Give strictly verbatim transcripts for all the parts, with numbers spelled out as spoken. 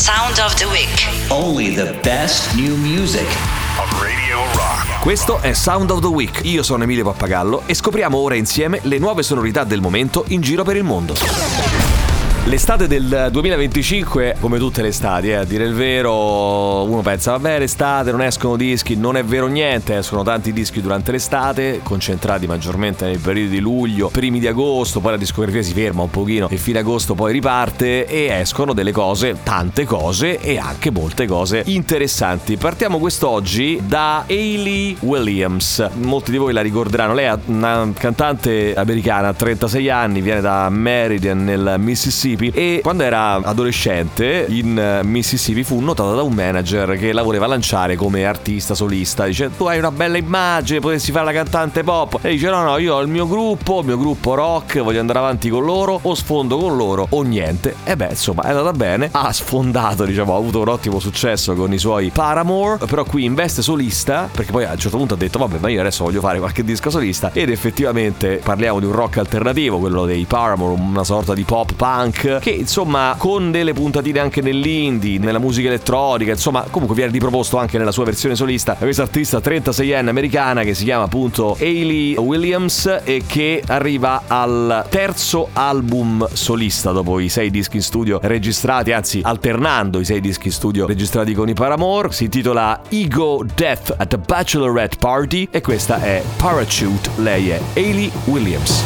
Sound of the Week. Only the best new music. Radio Rock. Questo è Sound of the Week. Io sono Emilio Pappagallo e scopriamo ora insieme le nuove sonorità del momento in giro per il mondo. L'estate del duemilaventicinque, come tutte le estati, eh, a dire il vero, uno pensa vabbè l'estate non escono dischi, non è vero niente, escono tanti dischi durante l'estate, concentrati maggiormente nei periodi di luglio, primi di agosto, poi la discografia si ferma un pochino e fine agosto poi riparte e escono delle cose, tante cose e anche molte cose interessanti. Partiamo quest'oggi da Hayley Williams, molti di voi la ricorderanno, lei è una cantante americana, trentasei anni, viene da Meridian nel Mississippi. E quando era adolescente in Mississippi fu notata da un manager che la voleva lanciare come artista solista. Dice tu hai una bella immagine, potresti fare la cantante pop. E dice no no, io ho il mio gruppo, il mio gruppo rock, voglio andare avanti con loro, o sfondo con loro o niente. E beh insomma è andata bene, ha sfondato, diciamo, ha avuto un ottimo successo con i suoi Paramore. Però qui in veste solista, perché poi a un certo punto ha detto vabbè ma io adesso voglio fare qualche disco solista. Ed effettivamente parliamo di un rock alternativo, quello dei Paramore, una sorta di pop punk che insomma con delle puntatine anche nell'indie, nella musica elettronica, insomma comunque viene riproposto anche nella sua versione solista da questa artista trentaseienne americana che si chiama appunto Hayley Williams e che arriva al terzo album solista dopo i sei dischi in studio registrati, anzi alternando i sei dischi in studio registrati con i Paramore. Si intitola Ego Death at the Bachelorette Party e questa è Parachute. Lei è Hayley Williams.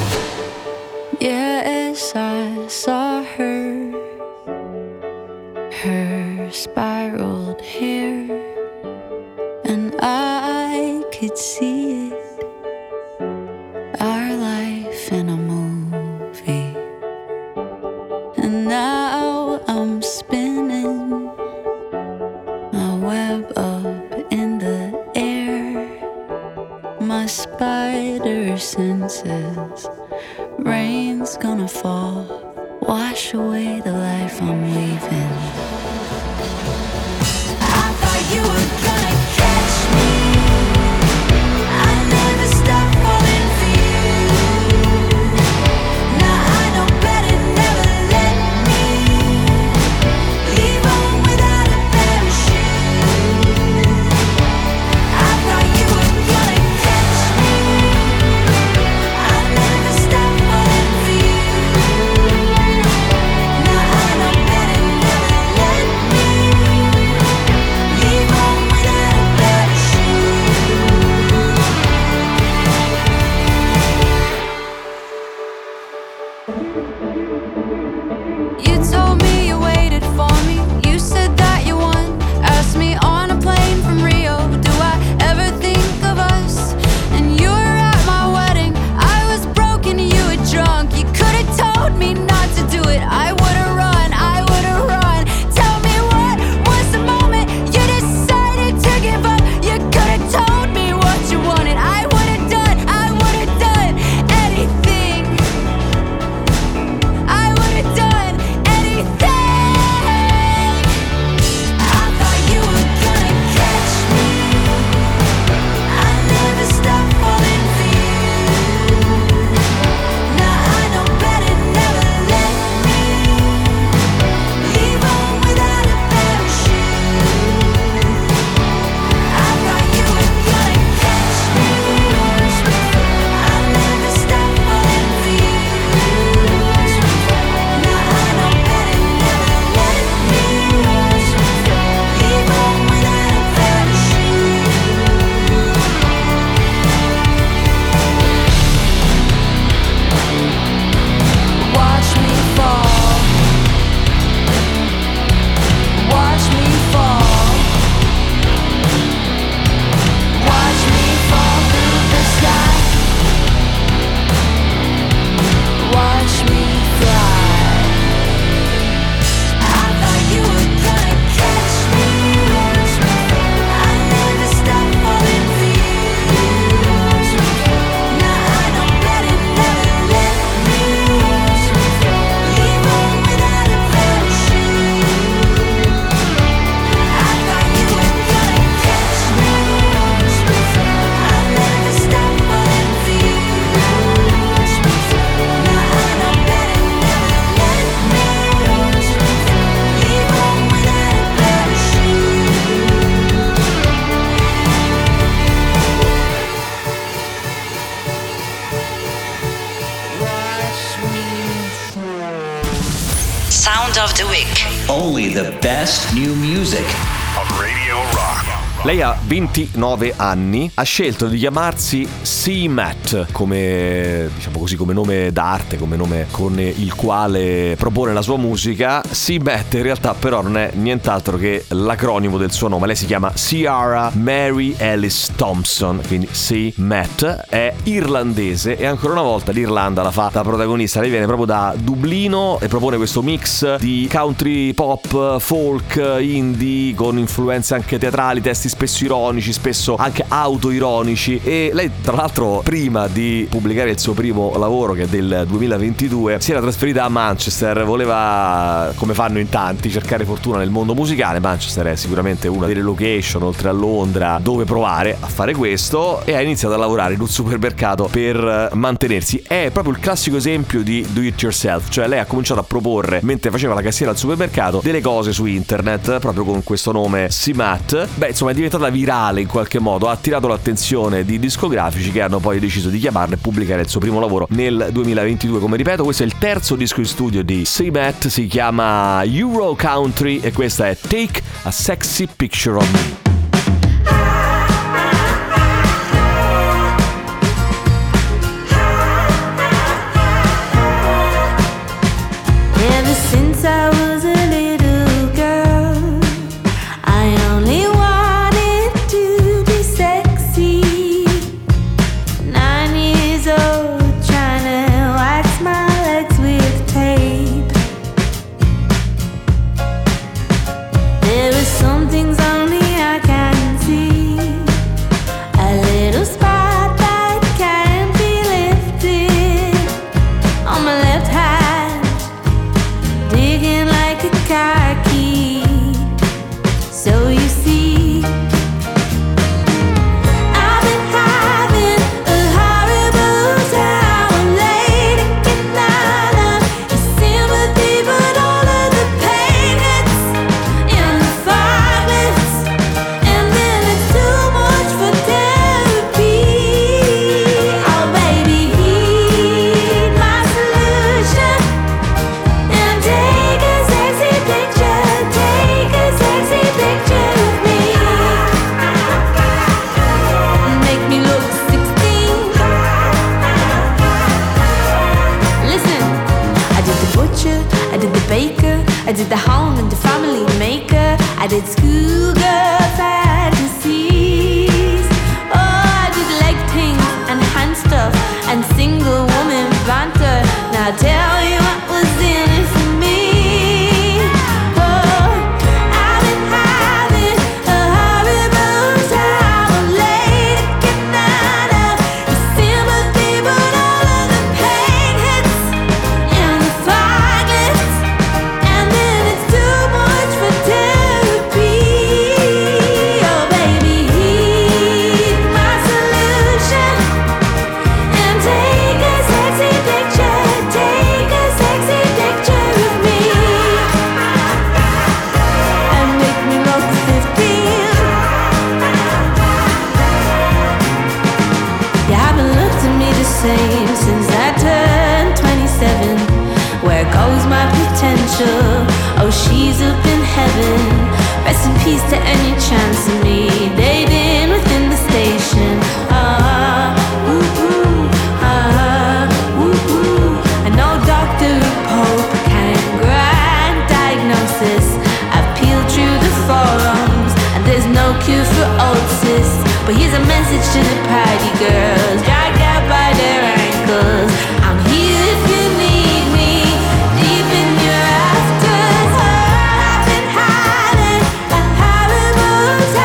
Yes, I saw her, her spiraled hair, and I could see it, our life in a movie. And now I'm spinning my web up in the air, my spider senses. Rain's gonna fall, wash away the life I'm weaving. I thought you were gonna catch me, I never stopped falling for you. Now I know better, never let me leave home without a parachute. I thought you were gonna catch me, I never stopped. Now I know better, never let Week. Only the best new music. On Radio Rock. Lei ha ventinove anni, ha scelto di chiamarsi C-Matt come, diciamo così, come nome d'arte, come nome con il quale propone la sua musica. C-Matt in realtà però non è nient'altro che l'acronimo del suo nome. Lei si chiama Ciara Mary Ellis Thompson, quindi C-Matt, è irlandese e ancora una volta l'Irlanda la fa da protagonista. Lei viene proprio da Dublino e propone questo mix di country pop, folk, indie con influenze anche teatrali, testi spesso ironici, spesso anche autoironici. E lei tra l'altro prima di pubblicare il suo primo lavoro, che è del duemilaventidue, si era trasferita a Manchester. Voleva, come fanno in tanti, cercare fortuna nel mondo musicale. Manchester è sicuramente una delle location oltre a Londra dove provare a fare questo, e ha iniziato a lavorare in un supermercato per mantenersi. È proprio il classico esempio di do it yourself, cioè lei ha cominciato a proporre mentre faceva la cassiera al supermercato delle cose su internet proprio con questo nome C-Matt. Beh, insomma, è diventata virale in qualche modo, ha attirato l'attenzione di discografici che hanno poi deciso di chiamarla e pubblicare il suo primo lavoro nel duemilaventidue. Come ripeto, questo è il terzo disco in studio di C-Matt, si chiama Euro Country e questa è Take a Sexy Picture of Me. Ever since I was a little girl, I only wanted to be sexy. Nine years old, trying to wax my legs with tape. There are some things only I can see. A little spot that can't be lifted on my left hand, digging like a car key. So you see, I've been having a horrible time lately. Get none of your sympathy, but all of the pain hits in the violence, and then it's too much for therapy. Oh baby, heed my solution and take a sexy picture, take a sexy picture of me. Make me look sixteen. Listen, I did the butcher, I did the baker, I did the home and the family maker, I did schoolgirl fantasies. Oh, I did leg things and hand stuff and single woman banter. Now tell me what was in it for me. Oh, I've been having a horrible time lately. Get none of your sympathy, but all of the pain hits in the violence, and then it's too much for therapy. Oh baby, heed my solution and take a sexy picture, take a sexy picture of me, and make me look fifteen. You haven't looked at me the same since I turned twenty-seven. Where goes my potential? Oh, she's up in heaven. Rest in peace to any chance of me dating within the station. Ah, ooh, ooh, ah, ooh, ooh. I know Doctor Pope can grant diagnosis. I've peeled through the forums and there's no cure for old cis. But here's a message to the party girls, dragged out by their ankles. I'm here if you need me, deep in your rafters. Oh, I've been having a horrible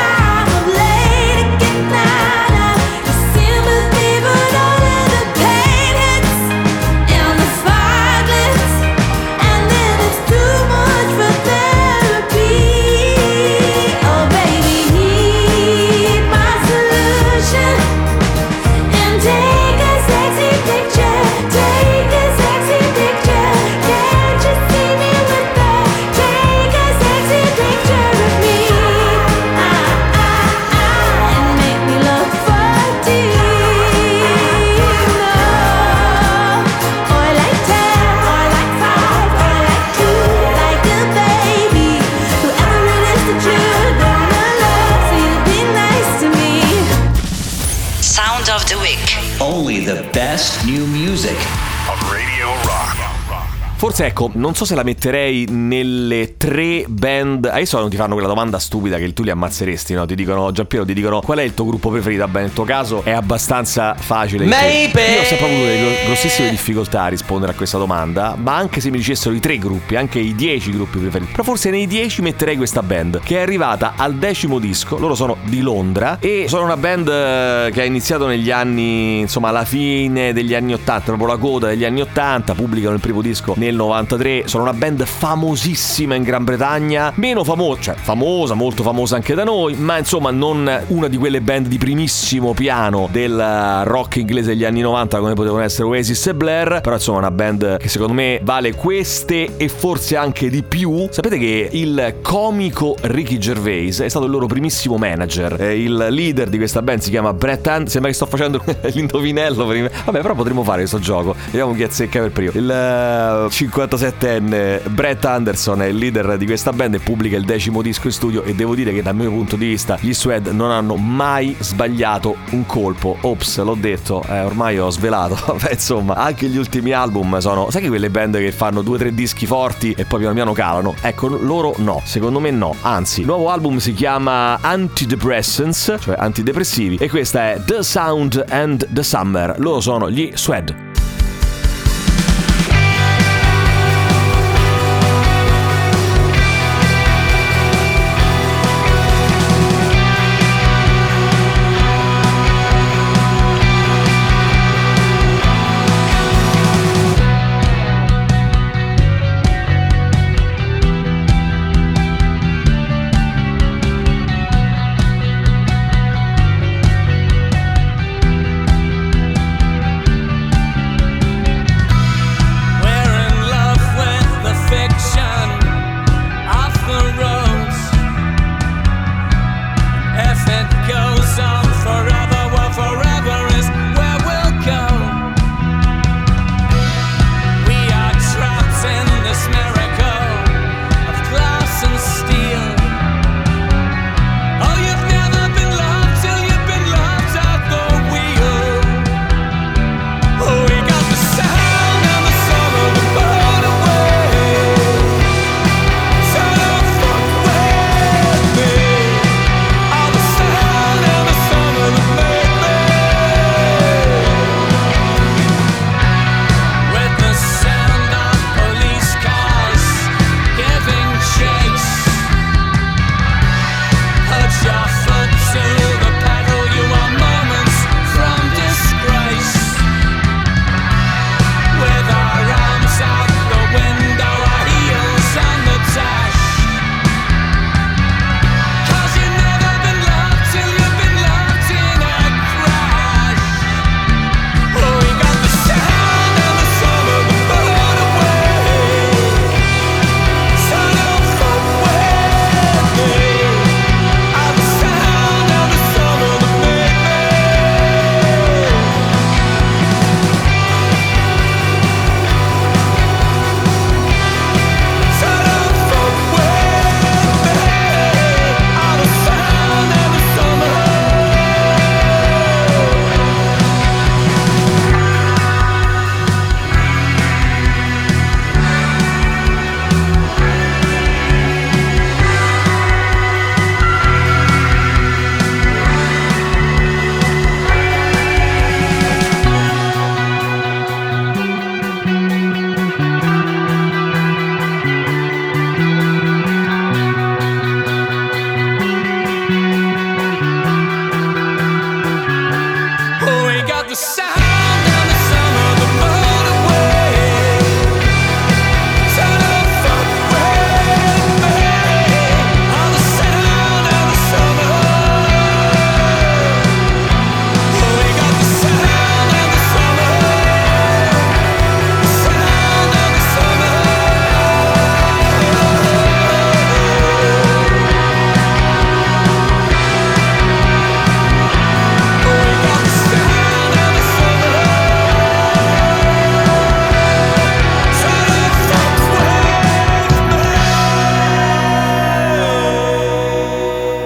Only the best new music. on Radio Rock. Forse ecco, non so se la metterei nelle tre band. Adesso non ti fanno quella domanda stupida che tu li ammazzeresti, no? Ti dicono, Giampiero, ti dicono qual è il tuo gruppo preferito? Beh, nel tuo caso è abbastanza facile. Maybe. Io ho sempre avuto delle grossissime difficoltà a rispondere a questa domanda. Ma anche se mi dicessero i tre gruppi, anche i dieci gruppi preferiti, però forse nei dieci metterei questa band, che è arrivata al decimo disco. Loro sono di Londra e sono una band eh, che ha iniziato negli anni, insomma, alla fine degli anni ottanta, proprio la coda degli anni ottanta. Pubblicano il primo disco nel novantatré. Sono una band famosissima in Gran Bretagna, meno famosa, cioè famosa, molto famosa anche da noi, ma insomma non una di quelle band di primissimo piano del rock inglese degli anni novanta come potevano essere Oasis e Blair. Però insomma una band che secondo me vale queste e forse anche di più. Sapete che il comico Ricky Gervais è stato il loro primissimo manager. Eh, il leader di questa band si chiama Brett Anderson. Sembra che sto facendo l'indovinello per me. Vabbè, però potremmo fare questo gioco, vediamo chi azzecca per primo. Il uh, cinquantasettenne Brett Anderson è il leader di questa band e pubblica il decimo disco in studio, e devo dire che dal mio punto di vista gli Suede non hanno mai sbagliato un colpo. Ops, l'ho detto, eh, ormai ho svelato. Vabbè, insomma, anche gli ultimi album sono, sai che quelle band che fanno due o tre dischi forti e poi piano piano calano? Ecco, loro no, secondo me no. Anzi, il nuovo album si chiama Antidepressants, cioè antidepressivi, e questa è The Sound and the Summer. Loro sono gli Suede.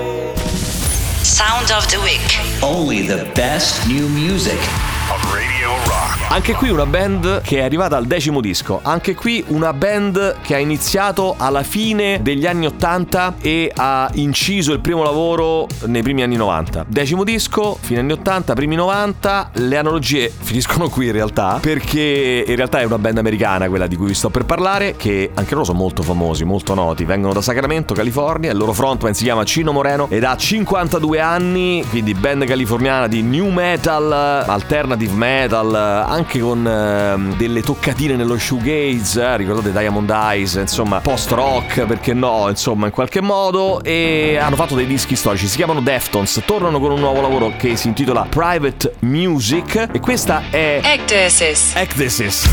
Only the best new music. on Radio Anche qui una band che è arrivata al decimo disco. Anche qui una band che ha iniziato alla fine degli anni ottanta e ha inciso il primo lavoro nei primi anni novanta. Decimo disco, fine anni ottanta, primi novanta. Le analogie finiscono qui in realtà, perché in realtà è una band americana quella di cui vi sto per parlare, che anche loro sono molto famosi, molto noti. Vengono da Sacramento, California. Il loro frontman si chiama Chino Moreno ed ha cinquantadue anni, quindi band californiana di new metal, alternative metal, anche con eh, delle toccatine nello shoegaze, eh, ricordate Diamond Eyes, insomma post rock, perché no, insomma in qualche modo, e hanno fatto dei dischi storici, si chiamano Deftones, tornano con un nuovo lavoro che si intitola Private Music e questa è Ectasis. Ectasis.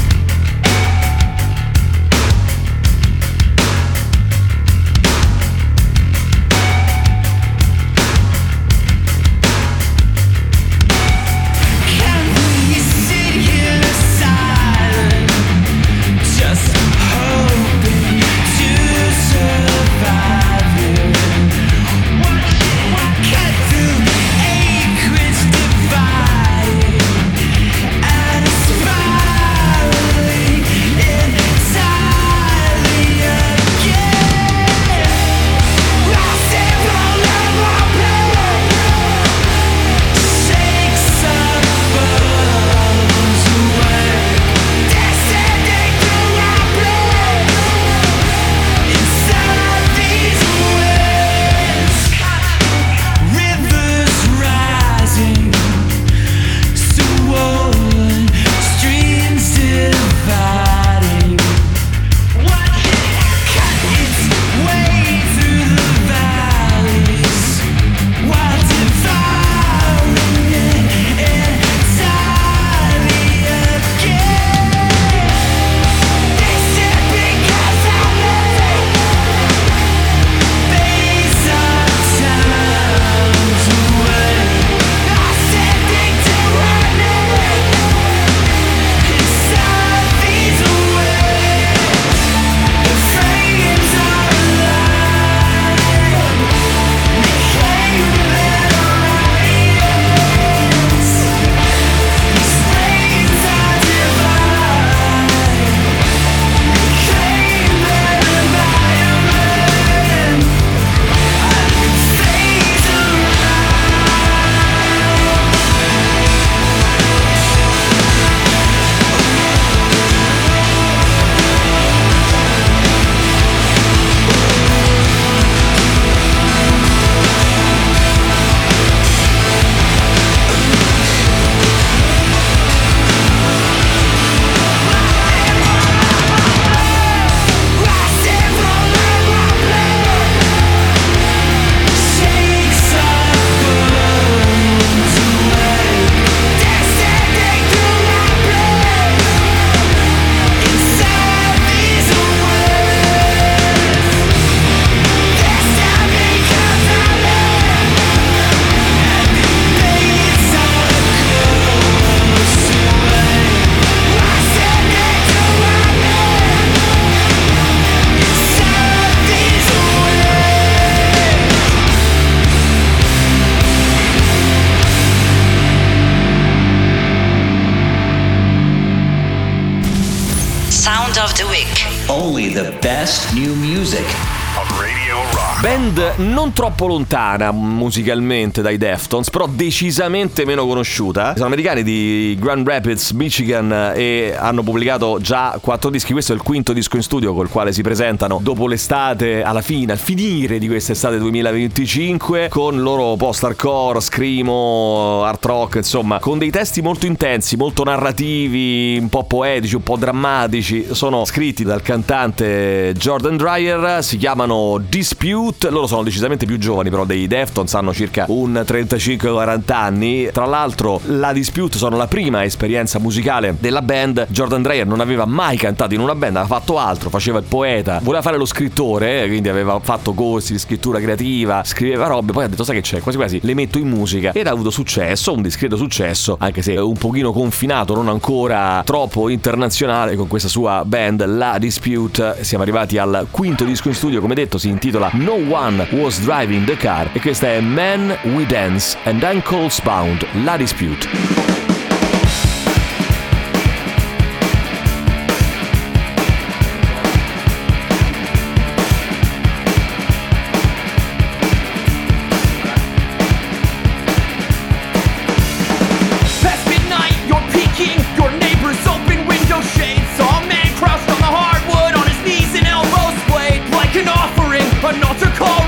Sound of the Week. Only the best new music. On Radio Rock. Band non troppo lontana musicalmente dai Deftones, però decisamente meno conosciuta. Sono americani di Grand Rapids, Michigan, e hanno pubblicato già quattro dischi. Questo è il quinto disco in studio col quale si presentano dopo l'estate, alla fine, al finire di quest'estate duemilaventicinque, con il loro post-hardcore, screamo, art rock, insomma, con dei testi molto intensi, molto narrativi, un po' poetici, un po' drammatici. Sono scritti dal cantante Jordan Dreyer, si chiamano Dispute. Loro sono decisamente più giovani però dei Deftones, hanno circa un trentacinque quaranta anni. Tra l'altro la Dispute sono la prima esperienza musicale della band. Jordan Dreyer non aveva mai cantato in una band, aveva fatto altro, faceva il poeta, voleva fare lo scrittore, quindi aveva fatto corsi di scrittura creativa, scriveva robe, poi ha detto sai che c'è, quasi quasi le metto in musica, ed ha avuto successo, un discreto successo, anche se un pochino confinato, non ancora troppo internazionale, con questa sua band, la Dispute. Siamo arrivati al quinto disco in studio, come detto si intitola No One Was Driving the Car, e questa è Man We Dance and Ankles Bound, la Dispute.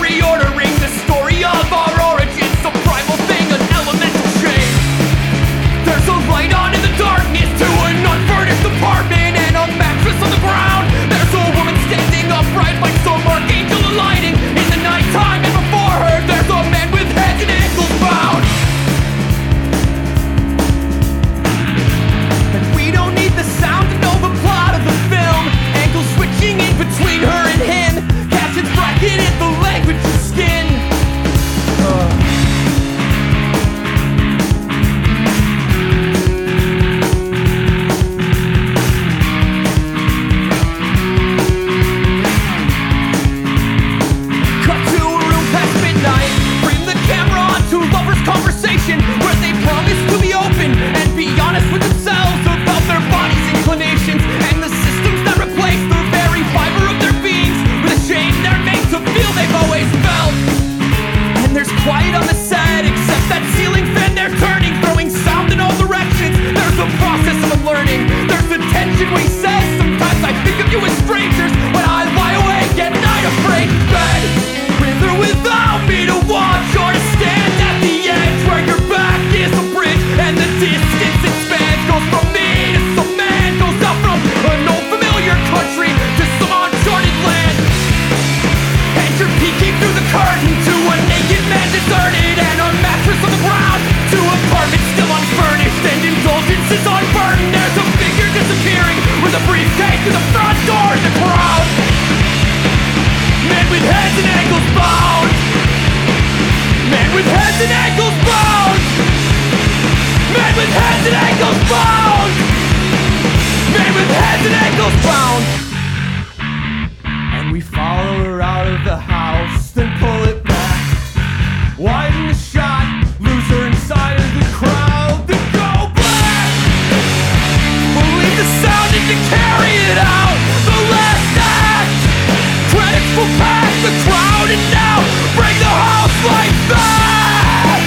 reordering the story of our origins. A primal thing, an elemental change. There's a light on in the darkness to an unfurnished apartment and a mattress on the ground. There's a woman standing upright like some archangel alighting in the nighttime, and before her there's a man with heads and ankles bound. And we don't need the sound to know the plot of the film. Ankles switching in between her and him. Captions bracketed the language of skin. Uh. Conversation where they promise to be open and be honest with themselves about their body's inclinations and the systems that replace the very fiber of their beings with a shame they're made to feel they've always felt. And there's quiet on the set except that ceiling fan they're turning, throwing sound in all directions. There's a process of unlearning. There's the tension we says. Sometimes I think of you as strangers when I lie awake at night afraid in bed, with or without me to watch or to stand at the edge where your back is a bridge and the distance expands. Goes from me to some man, goes out from an old familiar country to some uncharted land. And you're peeking through the curtain to a naked man deserted and a mattress on the ground, to apartments still unfurnished and indulgences unburdened. There's a figure disappearing with a briefcase to the front door in the crowd. Men with heads and ankles bound. Men with heads and ankles bound. Men with heads and ankles bound. Men with heads and ankles bound. And we follow her out of the house, then pull it back, widen the shot, lose her inside of the crowd, then go back. We'll leave the sound and to carry it out. The last act. Credits will pass the crowd and now bring the house like that.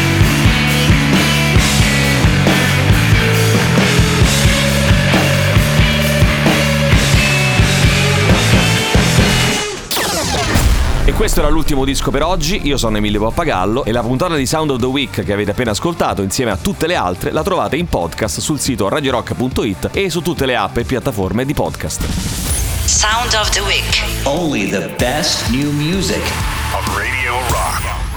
E questo era l'ultimo disco per oggi. Io sono Emilio Pappagallo e la puntata di Sound of the Week che avete appena ascoltato insieme a tutte le altre la trovate in podcast sul sito radio rock punto it e su tutte le app e piattaforme di podcast. Sound of the Week. Only the best new music. On Radio Rock.